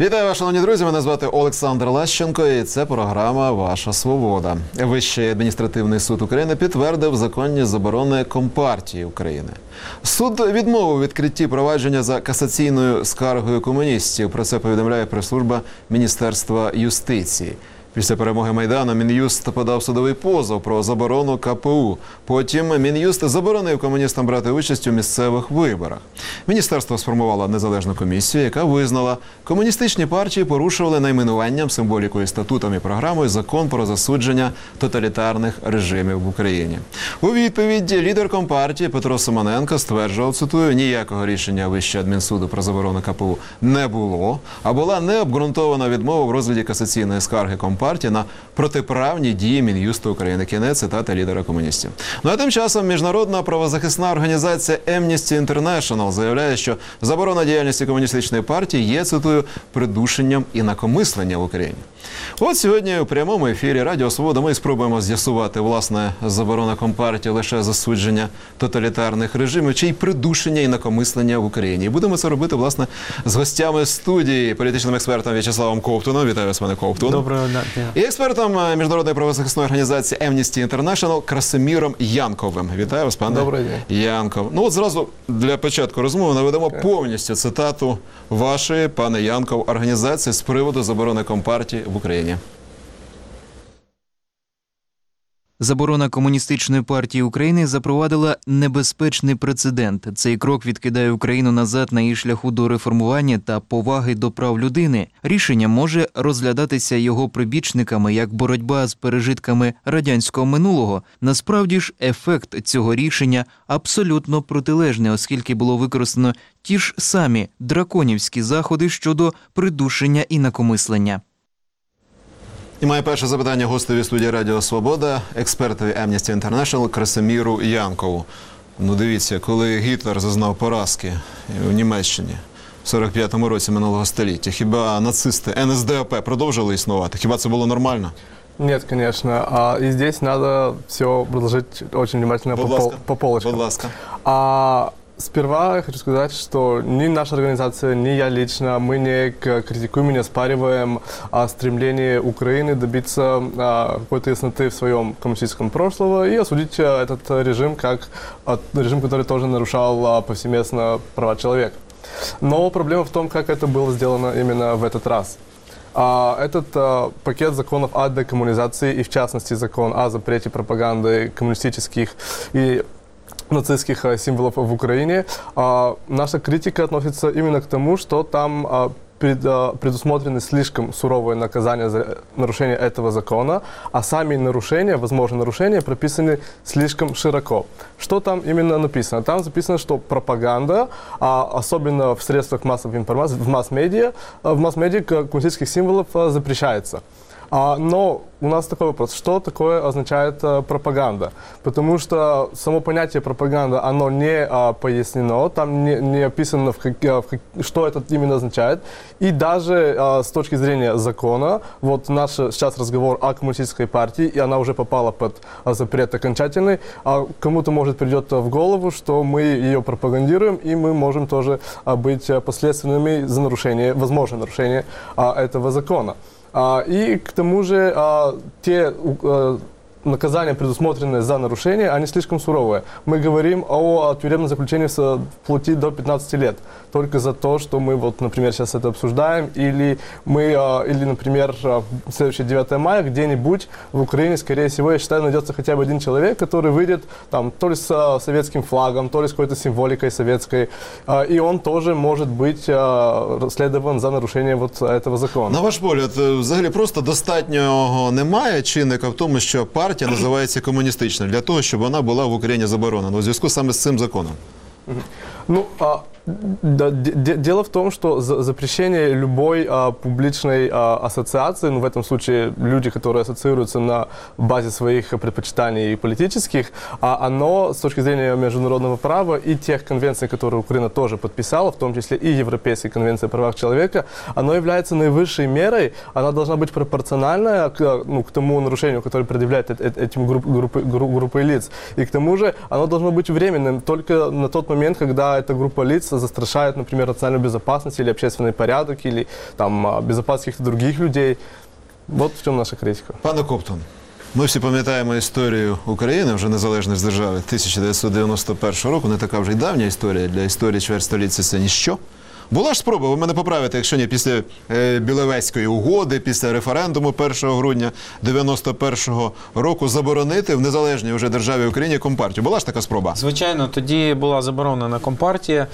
Вітаю вас, шановні друзі, мене звати Олександр Лащенко і це програма «Ваша свобода». Вищий адміністративний суд України підтвердив законні заборони Компартії України. Суд відмовив у відкритті провадження за касаційною скаргою комуністів. Про це повідомляє прес-служба Міністерства юстиції. Після перемоги Майдану Мін'юст подав судовий позов про заборону КПУ. Потім Мін'юст заборонив комуністам брати участь у місцевих виборах. Міністерство сформувало незалежну комісію, яка визнала, комуністичні партії порушували найменуванням, символікою, статутом і програмою закон про засудження тоталітарних режимів в Україні. У відповіді лідер Компартії Петро Симоненко стверджував, цитую, ніякого рішення Вищого адмінсуду про заборону КПУ не було, а була необґрунтована відмова в розгляді касаційної скарги Компартії на протиправні дії Мін'юсту України. Кінець цитати лідера комуністів. Ну а тим часом міжнародна правозахисна організація Amnesty International заявляє, що заборона діяльності комуністичної партії є, цитую, придушенням інакомислення в Україні. От сьогодні у прямому ефірі Радіо Свобода ми спробуємо з'ясувати, власне, заборона Компартії лише засудження тоталітарних режимів чи й придушення інакомислення в Україні. І будемо це робити, власне, з гостями студії, політичним експертом В'ячеславом Ковтуном. Вітаю вас, пане Ковтун. Доброго дня. І експертом міжнародної правозахисної організації Amnesty International Красиміром Янковим. Вітаю вас, пане Янков. Ну от зразу для початку розмови наведемо повністю цитату вашої, пане Янков, організації з приводу заборони Компартії в Україні. Заборона Комуністичної партії України запровадила небезпечний прецедент. Цей крок відкидає Україну назад на її шляху до реформування та поваги до прав людини. Рішення може розглядатися його прибічниками як боротьба з пережитками радянського минулого. Насправді ж, ефект цього рішення абсолютно протилежний, оскільки було використано ті ж самі драконівські заходи щодо придушення інакомислення. І моє перше запитання гостеві студії Радіо Свобода, експертові Amnesty International Красиміру Янкову. Ну дивіться, коли Гітлер зазнав поразки у Німеччині в 45-му році минулого століття, хіба нацисти НСДАП продовжили існувати? Хіба це було нормально? Нет, конечно. И здесь надо все продолжить очень внимательно по полочкам. Будь ласка. Сперва я хочу сказать, что ни наша организация, ни я лично, мы не критикуем, не оспариваем стремление Украины добиться какой-то ясноты в своем коммунистическом прошлом и осудить этот режим как режим, который тоже нарушал повсеместно права человека. Но проблема в том, как это было сделано именно в этот раз. Этот пакет законов о декоммунизации и, в частности, закон о запрете пропаганды коммунистических и нацистских символов в Украине, наша критика относится именно к тому, что там предусмотрены слишком суровые наказания за нарушение этого закона, а сами нарушения, возможные нарушения, прописаны слишком широко. Что там именно написано? Там записано, что пропаганда, особенно в средствах массовой информации, в масс-медиа коммунистических символов запрещается. Но у нас такой вопрос, что такое означает пропаганда? Потому что само понятие пропаганда, оно не пояснено, там не описано, что это именно означает. И даже с точки зрения закона, вот наш сейчас разговор о коммунистической партии, и она уже попала под запрет окончательный, кому-то, может, придет в голову, что мы ее пропагандируем, и мы можем тоже быть последственными за нарушение, возможное нарушение этого закона. И к тому же те наказания, предусмотренные за нарушение, они слишком суровые. Мы говорим о тюремном заключении вплоть до 15 лет. Только за то, что мы, вот, например, сейчас это обсуждаем, или, например, в следующее 9 мая где-нибудь в Украине, скорее всего, я считаю, найдется хотя бы один человек, который выйдет там, то ли с советским флагом, то ли с какой-то символикой советской, и он тоже может быть расследован за нарушение вот этого закона. На ваш погляд, взагалі просто достатнього немає чинника в тому, що партія називається комуністичною, для того, щоб вона була в Україні заборонена у зв'язку саме з цим законом? Ну, дело в том, что запрещение любой публичной ассоциации, ну, в этом случае люди, которые ассоциируются на базе своих предпочитаний политических, оно с точки зрения международного права и тех конвенций, которые Украина тоже подписала, в том числе и Европейской конвенции о правах человека, оно является наивысшей мерой, она должна быть пропорциональна к тому нарушению, которое предъявляет этим группой лиц. И к тому же оно должно быть временным только на тот момент, когда эта группа лиц просто застрашают, например, национальную безопасность или общественный порядок, или там безопасность каких-то других людей. Вот в чем наша критика. Пане Коптон, ми всі пам'ятаємо історію України, вже незалежної держави 1991 року. Не така вже й давня історія. Для історії чверть століття це ніщо. Була ж спроба, ви мене поправите, якщо ні, після Біловезької угоди, після референдуму 1 грудня 91-го року заборонити в незалежній вже державі Україні Компартію. Була ж така спроба? Звичайно, тоді була заборонена Компартія.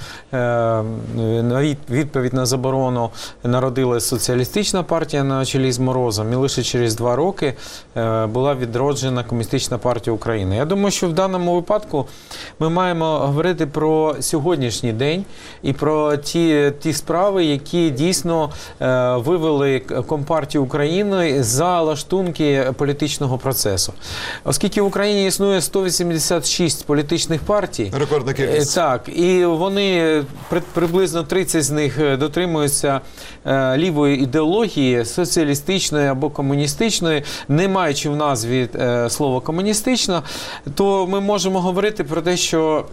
Відповідь на заборону народилась Соціалістична партія на чолі з Морозом. І лише через 2 роки була відроджена Комуністична партія України. Я думаю, що в даному випадку ми маємо говорити про сьогоднішній день і про ті справи, які дійсно вивели Компартію України за лаштунки політичного процесу. Оскільки в Україні існує 186 політичних партій, Рекордна кількість. Так, і вони, приблизно 30 з них дотримуються лівої ідеології, соціалістичної або комуністичної, не маючи в назві слово комуністична, то ми можемо говорити про те, що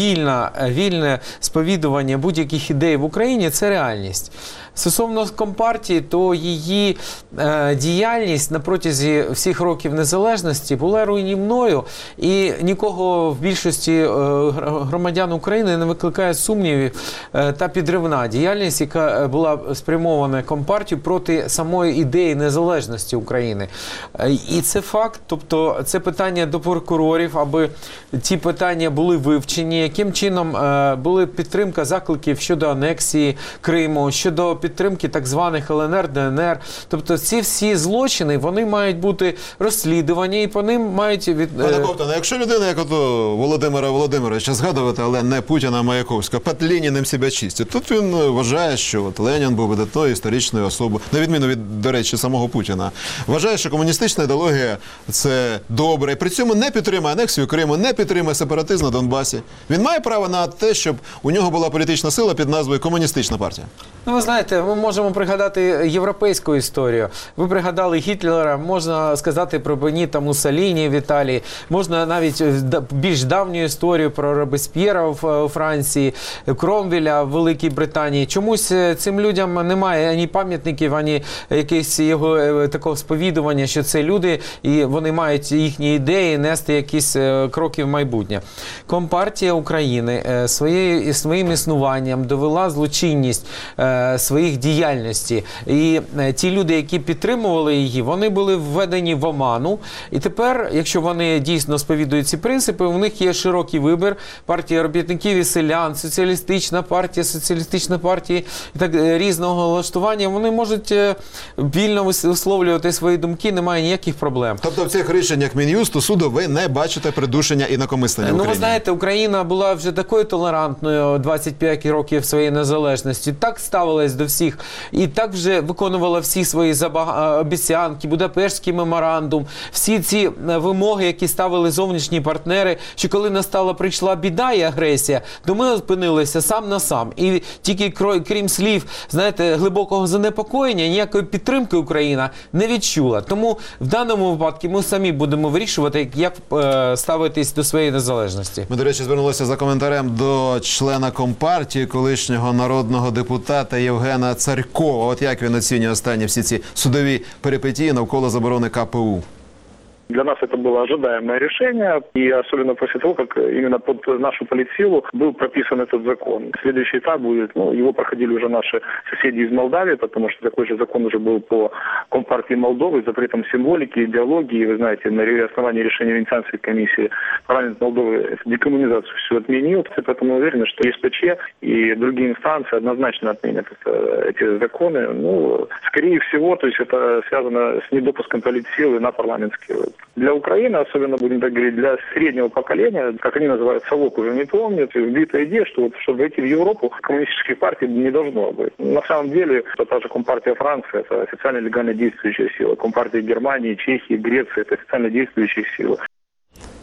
вільне сповідування будь-яких ідей в Україні – це реальність. Стосовно Компартії, то її діяльність на протязі всіх років незалежності була руйнівною, і нікого в більшості громадян України не викликає сумнівів та підривна діяльність, яка була спрямована Компартією проти самої ідеї незалежності України. І це факт, тобто це питання до прокурорів, аби ті питання були вивчені, яким чином була підтримка закликів щодо анексії Криму, щодо підтримки так званих ЛНР, ДНР. Тобто ці всі злочини, вони мають бути розслідувані і по ним мають... Пане Коптон, якщо людина, як ото Володимира Володимировича згадувати, але не Путіна, а Маяковського, під Леніним себе чистить, тут він вважає, що от Ленін був видатною історичною особою, на відміну від, до речі, самого Путіна. Вважає, що комуністична ідеологія – це добре, і при цьому не підтримує анексію Криму, не підтримує сепаратизм на Донбасі. Він має право на те, щоб у нього була політична сила під назвою Комуністична партія? Ну, ви знаєте, ми можемо пригадати європейську історію. Ви пригадали Гітлера, можна сказати про Беніта Муссоліні в Італії, можна навіть більш давню історію про Робесп'єра у Франції, Кромвеля в Великій Британії. Чомусь цим людям немає ані пам'ятників, ані якогось його такого сповідування, що це люди, і вони мають їхні ідеї нести якісь кроки в майбутнє. Компартія України своїм існуванням довела злочинність своїх діяльності. І ті люди, які підтримували її, вони були введені в оману. І тепер, якщо вони дійсно сповідують ці принципи, у них є широкий вибір. Партія робітників і селян, соціалістична партія і так різного влаштування. Вони можуть вільно висловлювати свої думки, немає ніяких проблем. Тобто в цих рішеннях Мін'юсту, суду ви не бачите придушення інакомислення в Україні? Ну, ви знаєте, Україна була вже такою толерантною 25 років своєї незалежності. Так ставилась до всіх. І так вже виконувала всі свої обіцянки, Будапештський меморандум, всі ці вимоги, які ставили зовнішні партнери, що коли прийшла біда і агресія, то ми опинилися сам на сам. І тільки крім слів, знаєте, глибокого занепокоєння, ніякої підтримки Україна не відчула. Тому в даному випадку ми самі будемо вирішувати, як ставитись до своєї незалежності. Ми, до речі, звернулися за коментарем до члена Компартії, колишнього народного депутата Євгена Царькова. От як він оцінює останні всі ці судові перипетії навколо заборони КПУ? Для нас это было ожидаемое решение, и особенно после того, как именно под нашу политсилу был прописан этот закон. Следующий этап будет, его проходили уже наши соседи из Молдавии, потому что такой же закон уже был по Компартии Молдовы, запретом символики, идеологии. Вы знаете, на основании решения Венецианской комиссии парламент Молдовы декоммунизацию все отменил, поэтому мы уверены, что ЕСПЧ и другие инстанции однозначно отменят эти законы. Скорее всего, то есть это связано с недопуском политсилы на парламентские. Для Украины, особенно, будем так говорить, для среднего поколения, как они называют, совок уже не помнит, вбитая идея, что чтобы войти в Европу, коммунистических партий не должно быть. На самом деле, та же Компартия Франции – это официально легально действующая сила. Компартия Германии, Чехии, Греции – это официально действующие силы.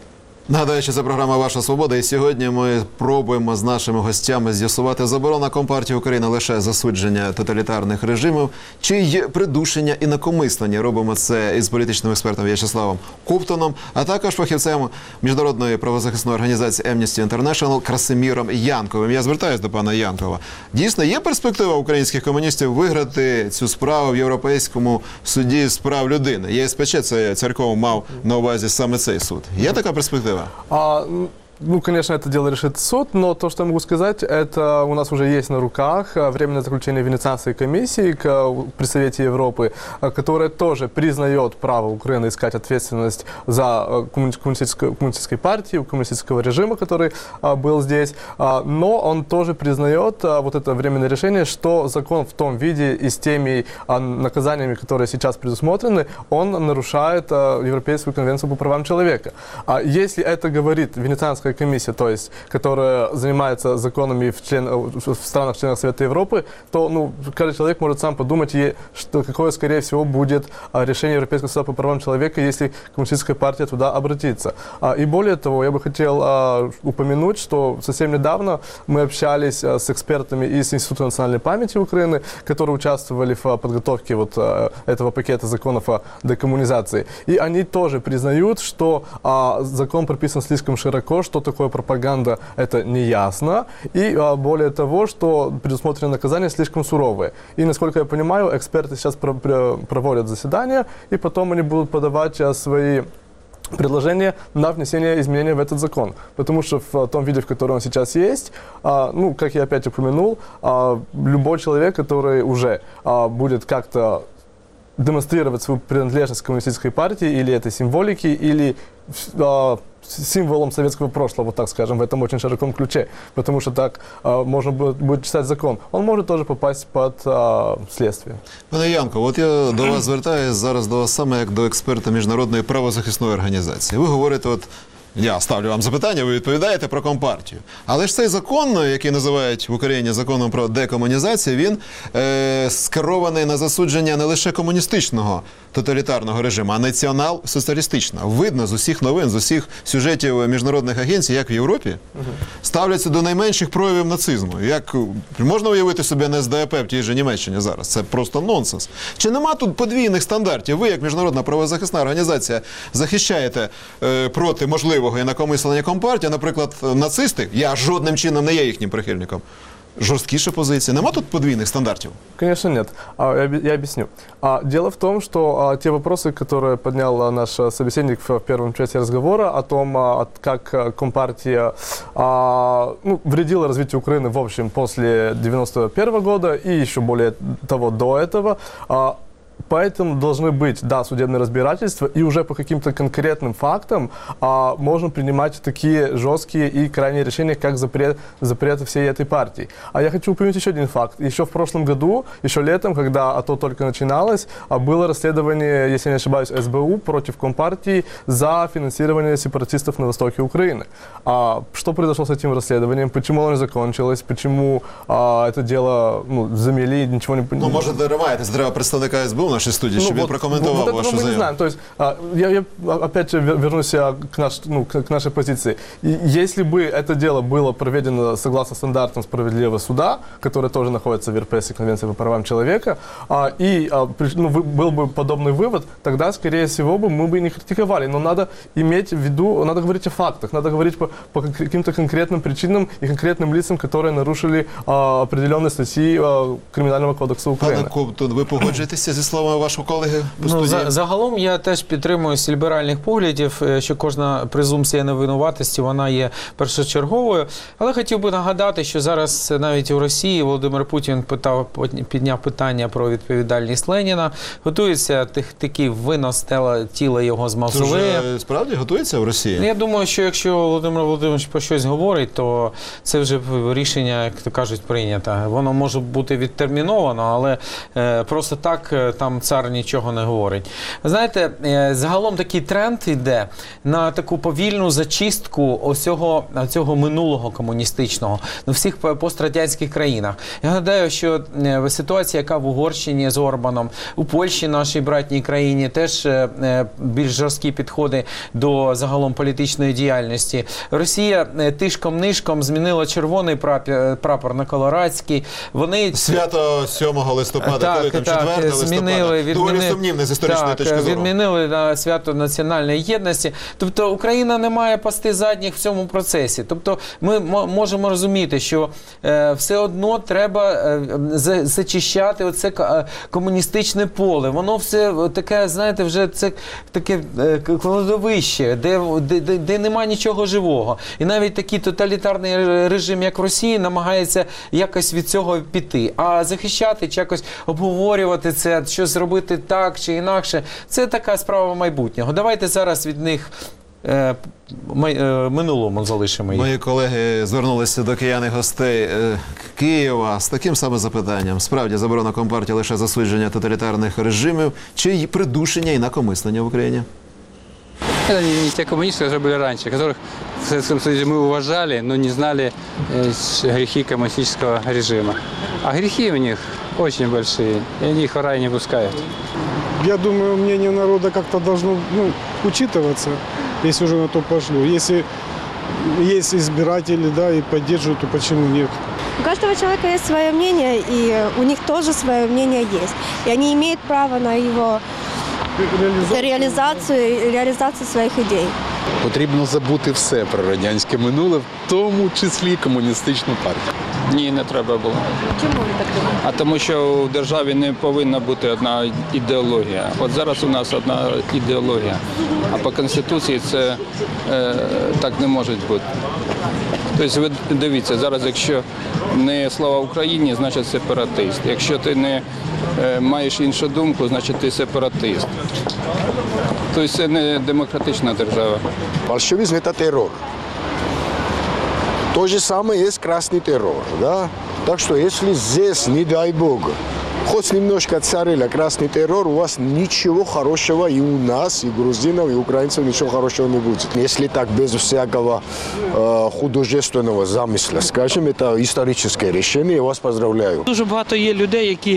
Нагадаю, що це програма «Ваша свобода», і сьогодні ми пробуємо з нашими гостями з'ясувати, заборона Компартії України лише засудження тоталітарних режимів, чи є придушення і накомислення. Робимо це із політичним експертом В'ячеславом Ковтуном, а також фахівцем міжнародної правозахисної організації Amnesty International Красиміром Янковим. Я звертаюся до пана Янкова. Дійсно, є перспектива українських комуністів виграти цю справу в Європейському суді з прав людини? ЄСПЧ, це Церков мав на увазі саме цей суд. Є така перспектива? Ну, конечно, это дело решит суд, но то, что я могу сказать, это у нас уже есть на руках временное заключение Венецианской комиссии при Совете Европы, которая тоже признает право Украины искать ответственность за коммунистической партии, коммунистического режима, который был здесь, но он тоже признает вот это временное решение, что закон в том виде и с теми наказаниями, которые сейчас предусмотрены, он нарушает Европейскую конвенцию по правам человека. Если это говорит Венецианская комиссия, то есть, которая занимается законами в странах-членах Совета Европы, то каждый человек может сам подумать, что какое, скорее всего, будет решение Европейского суда по правам человека, если коммунистическая партия туда обратится. И более того, я бы хотел упомянуть, что совсем недавно мы общались с экспертами из Института национальной памяти Украины, которые участвовали в подготовке вот этого пакета законов о декоммунизации. И они тоже признают, что закон прописан слишком широко, что такое пропаганда, это неясно. И более того, что предусмотренные наказания слишком суровые. И, насколько я понимаю, эксперты сейчас проводят заседания, и потом они будут подавать свои предложение на внесение изменений в этот закон. Потому что в том виде, в котором он сейчас есть, как я опять упомянул, любой человек, который уже будет как-то демонстрировать свою принадлежность к коммунистической партии, или этой символики, или символом советского прошлого, вот так скажем, в этом очень широком ключе, потому что так можно будет читать закон. Он может тоже попасть под следствие. Пане Янко, от я до вас звертаюся зараз до вас саме як до експерта міжнародної правозахисної організації. Ви говорите, я ставлю вам запитання, ви відповідаєте про Компартію. Але ж цей закон, який називають в Україні законом про декомунізацію, він скерований на засудження не лише комуністичного тоталітарного режиму, а націонал-соціалістичного. Видно з усіх новин, з усіх сюжетів міжнародних агенцій, як в Європі, ставляться до найменших проявів нацизму. Як можна уявити собі НСДАП в тій же Німеччині зараз? Це просто нонсенс. Чи нема тут подвійних стандартів? Ви, як міжнародна правозахисна організація, захищаєте проти можливого інакомислення Компартії, наприклад, нацисти, я жодним чином не є їхнім прихильником, жорсткіша позиція. Нема тут подвійных стандартов? Конечно, нет. Я объясню. Дело в том, что те вопросы, которые поднял наш собеседник в первом части разговора о том, как Компартия вредила развитию Украины, в общем, после 91 года и еще более того до этого, поэтому должны быть, судебные разбирательства, и уже по каким-то конкретным фактам можно принимать такие жесткие и крайние решения, как запрет всей этой партии. А я хочу упомянуть еще один факт. Еще в прошлом году, еще летом, когда АТО только начиналось, было расследование, если не ошибаюсь, СБУ против Компартии за финансирование сепаратистов на востоке Украины. Что произошло с этим расследованием? Почему оно не закончилось? Почему это дело замели, ничего не... Може, дориваєтесь, треба представника СБУ в нашей студии, чтобы прокомментовал вашу заяву. Мы не знаем. То есть, я опять вернусь к нашей позиции. Если бы это дело было проведено согласно стандартам справедливого суда, который тоже находится в Европейской конвенции по правам человека, и был бы подобный вывод, тогда, скорее всего, мы бы не критиковали. Но надо иметь в виду, надо говорить о фактах, надо говорить по каким-то конкретным причинам и конкретным лицам, которые нарушили определенные статьи Криминального кодекса Украины. Пане Ковтун, ви погоджуєтеся зі словами вашого колеги по студії? Загалом я теж підтримуюсь ліберальних поглядів, що кожна презумпція невинуватості, вона є першочерговою. Але хотів би нагадати, що зараз навіть у Росії Володимир Путін підняв питання про відповідальність Леніна. Готується такий винос тіла його з мавзолея. Це вже справді готується в Росії? Я думаю, що якщо Володимир Володимирович про щось говорить, то це вже рішення, як то кажуть, прийнято. Воно може бути відтерміновано, але просто так там цар нічого не говорить. Ви знаєте, загалом такий тренд йде на таку повільну зачистку цього минулого комуністичного на всіх пострадянських країнах. Я гадаю, що ситуація, яка в Угорщині з Орбаном, у Польщі, нашій братній країні, теж більш жорсткі підходи до загалом політичної діяльності. Росія тишком-нишком змінила червоний прапор на колорадський. Вони Свято 7 листопада, коли там 4 листопада. Доволі сумнівне з історичної точки зору. Відмінили свято національної єдності. Тобто Україна не має пасти задніх в цьому процесі. Тобто ми можемо розуміти, що все одно треба зачищати оце комуністичне поле. Воно все таке, знаєте, вже це таке кладовище, де немає нічого живого. І навіть такий тоталітарний режим, як в Росії, намагається якось від цього піти. А захищати, чи якось обговорювати це, що зробити так чи інакше, це така справа майбутнього. Давайте зараз від них минулому залишимо їх. Мої колеги звернулися до киян і гостей Києва з таким самим запитанням. Справді, заборона Компартії лише засудження тоталітарних режимів чи й придушення інакомислення в Україні? Это не те коммунисты, которые были раньше, которых в Советском Союзе мы уважали, но не знали грехи коммунистического режима. А грехи у них очень большие, и они их в рай не пускают. Я думаю, мнение народа как-то должно учитываться, если уже на то пошло. Если есть избиратели, да, и поддерживают, то почему нет? У каждого человека есть свое мнение, и у них тоже свое мнение есть. И они имеют право на его реалізацію своїх ідей. Потрібно забути все про радянське минуле, в тому числі комуністичну партію. Ні, не треба було. Чому ви так думаєте? А тому що в державі не повинна бути одна ідеологія. От зараз у нас одна ідеологія, а по Конституції це так не може бути. Тобто ви дивіться, зараз якщо не слава Україні, значить сепаратист. Якщо ти не маєш іншу думку, значить ти сепаратист. Тобто це не демократична держава. Большевизм – это террор. То же самое есть красный террор. Да? Так что если здесь, не дай бог, хоть немножко царил красный террор, у вас ничего хорошего и у нас, и грузинов, и украинцев ничего хорошего не будет. Если так без всякого художественного замысла, скажем, это историческое решение, я вас поздравляю. Дуже багато є людей, які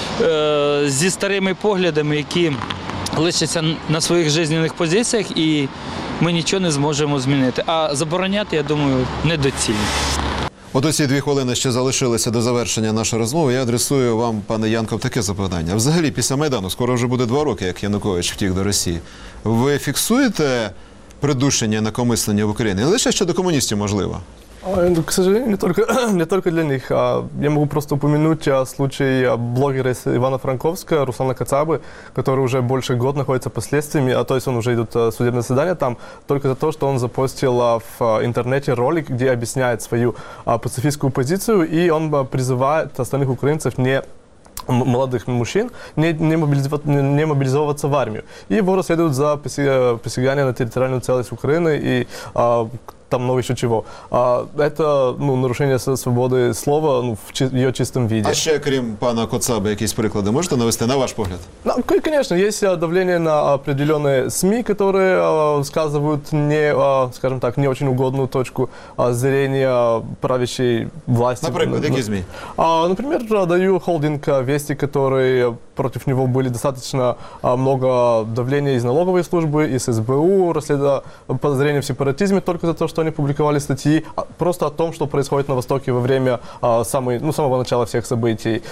зі старими поглядами, які лишаться на своїх життєвих позиціях, і ми нічого не зможемо змінити. А забороняти, я думаю, недоцільно. От оці 2 хвилини ще залишилися до завершення нашої розмови. Я адресую вам, пане Янков, таке запитання. Взагалі, після Майдану, скоро вже буде 2 роки, як Янукович втік до Росії. Ви фіксуєте придушення інакомислення в Україні? Не лише щодо комуністів, можливо? К сожалению, не только для них. Я могу просто упомянуть случай блогера из Ивано-Франковска Руслана Кацабы, который уже больше года находится под следствиями, то есть он уже идет в судебное заседание там, только за то, что он запостил в интернете ролик, где объясняет свою пацифистскую позицию, и он призывает остальных украинцев молодых мужчин не мобилизовываться в армию. И его расследуют за посягание на территориальную целостность Украины и там много еще чего. Это нарушение свободы слова в ее чистом виде. А ще, крім пана Коцаби, якісь приклади можете навести, на ваш погляд? Конечно, есть давление на определенные СМИ, которые сказывают скажем так, не очень угодную точку зрения правящей власти. Например, какие СМИ? Например, даю холдинг «Вести», который против него были достаточно много давления из налоговой службы, из СБУ, подозрения в сепаратизме только за то, что они публиковали статьи просто о том, что происходит на Востоке во время самого начала всех событий.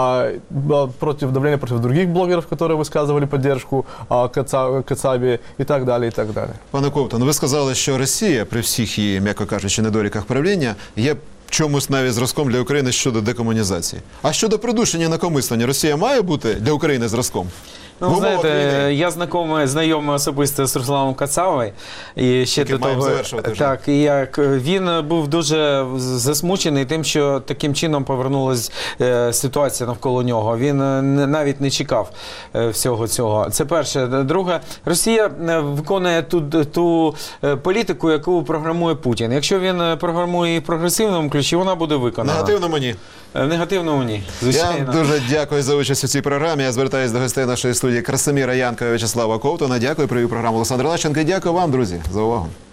Давление против других блогеров, которые высказывали поддержку Кацабі і так далі, і так далі. Пане Ковтун, ви сказали, що Росія, при всіх її, м'яко кажучи, недоліках правління, є чомусь навіть зразком для України щодо декомунізації. А щодо придушення інакомислення, Росія має бути для України зразком? Ну, знаєте, я знайомий особисто з Русланом Кацавою. І ще до того, так, і як він був дуже засмучений тим, що таким чином повернулася ситуація навколо нього. Він навіть не чекав всього цього. Це перше. Друге, Росія виконує ту політику, яку програмує Путін. Якщо він програмує її в прогресивному ключі, вона буде виконана. Негативно мені. В негативному ні. Звичайно. Я дуже дякую за участь у цій програмі. Я звертаюся до гостей нашої студії Красиміра Янка і В'ячеслава Ковтуна. Дякую, провів програму Олександр Лащенко. І дякую вам, друзі, за увагу.